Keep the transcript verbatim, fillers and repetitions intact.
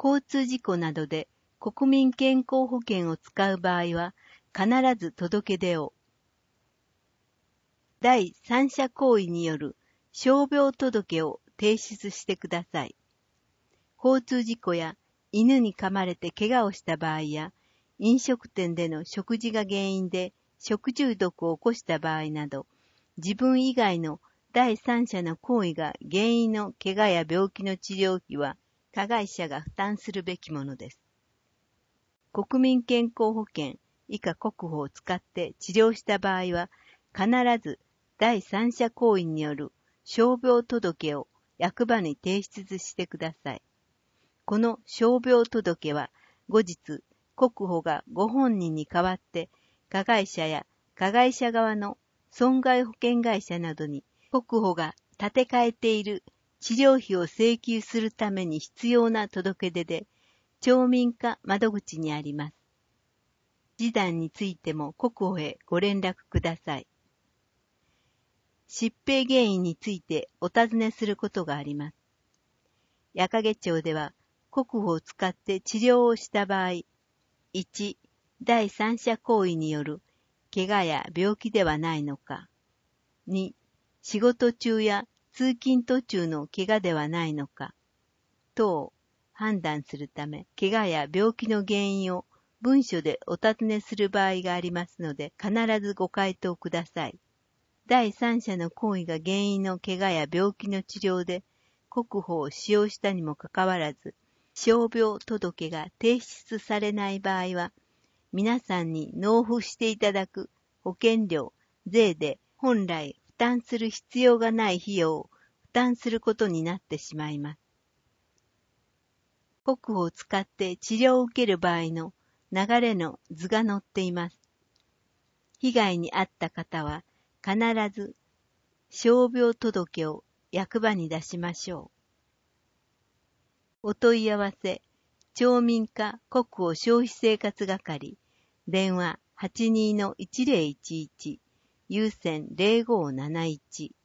交通事故などで国民健康保険を使う場合は必ず届け出を。第三者行為による傷病届を提出してください。交通事故や犬に噛まれて怪我をした場合や、飲食店での食事が原因で食中毒を起こした場合など、自分以外の第三者の行為が原因の怪我や病気の治療費は加害者が負担するべきものです。国民健康保険以下国保を使って治療した場合は、必ず第三者行為による傷病届を役場に提出してください。この傷病届は後日、国保がご本人に代わって加害者や加害者側の損害保険会社などに国保が立て替えている治療費を請求するために必要な届け出で、町民課窓口にあります。示談についても国保へご連絡ください。疾病原因についてお尋ねすることがあります。矢掛町では国保を使って治療をした場合、いち、第三者行為による怪我や病気ではないのか。に、仕事中や通勤途中の怪我ではないのか。等、判断するため、怪我や病気の原因を文書でお尋ねする場合がありますので、必ずご回答ください。第三者の行為が原因の怪我や病気の治療で国保を使用したにもかかわらず、傷病届が提出されない場合は、皆さんに納付していただく保険料、税で本来負担する必要がない費用を負担することになってしまいます。国保を使って治療を受ける場合の流れの図が載っています。被害に遭った方は必ず傷病届を役場に出しましょう。お問い合わせ、町民課国保消費生活係、電話 はちにーのいちぜろいちいち、有線ゼロごーなないち。